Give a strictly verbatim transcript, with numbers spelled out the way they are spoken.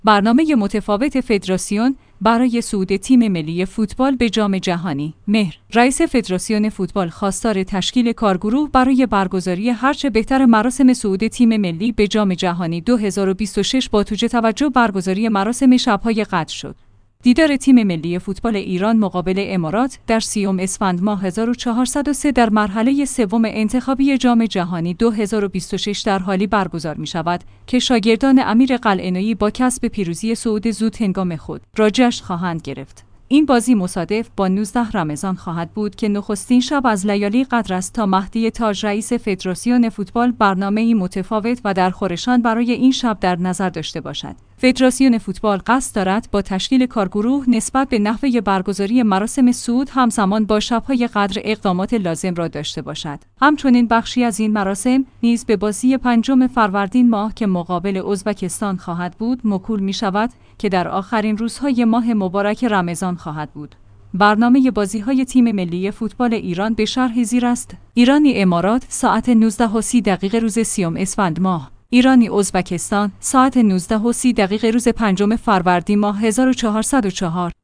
برنامه متفاوت فدراسیون برای صعود تیم ملی فوتبال به جام جهانی. مهر رئیس فدراسیون فوتبال خواستار تشکیل کارگروه برای برگزاری هرچه بهتر مراسم صعود تیم ملی به جام جهانی دو هزار و بیست و شش با توجه توجه برگزاری مراسم شب‌های قدر شد. دیدار تیم ملی فوتبال ایران مقابل امارات در سیوم اسفند ماه هزار و چهارصد و سه در مرحله سوم انتخابی جام جهانی دو هزار و بیست و شش در حالی برگزار می شود که شاگردان امیر قلعه‌نویی با کسب پیروزی صعود زود هنگام خود را جشن خواهند گرفت. این بازی مصادف با نوزدهم رمضان خواهد بود که نخستین شب از لیالی قدر است تا مهدی تاج رئیس فدراسیون فوتبال برنامه‌ای متفاوت و در خورشان برای این شب در نظر داشته باشد. فدراسیون فوتبال قصد دارد با تشکیل کارگروه نسبت به نحوه برگزاری مراسم صعود همزمان با شب‌های قدر اقدامات لازم را داشته باشد. همچنین بخشی از این مراسم نیز به بازی پنجم فروردین ماه که مقابل ازبکستان خواهد بود موکول می شود که در آخرین روزهای ماه مبارک رمضان خواهد بود. برنامه بازی‌های تیم ملی فوتبال ایران به شرح زیر است: ایرانی امارات ساعت نوزده و سی دقیقه روز سیوم اسفند ماه، ایرانی ازبکستان ساعت نوزده و سی دقیقه روز پنجم فروردین ماه هزار و چهارصد و چهار.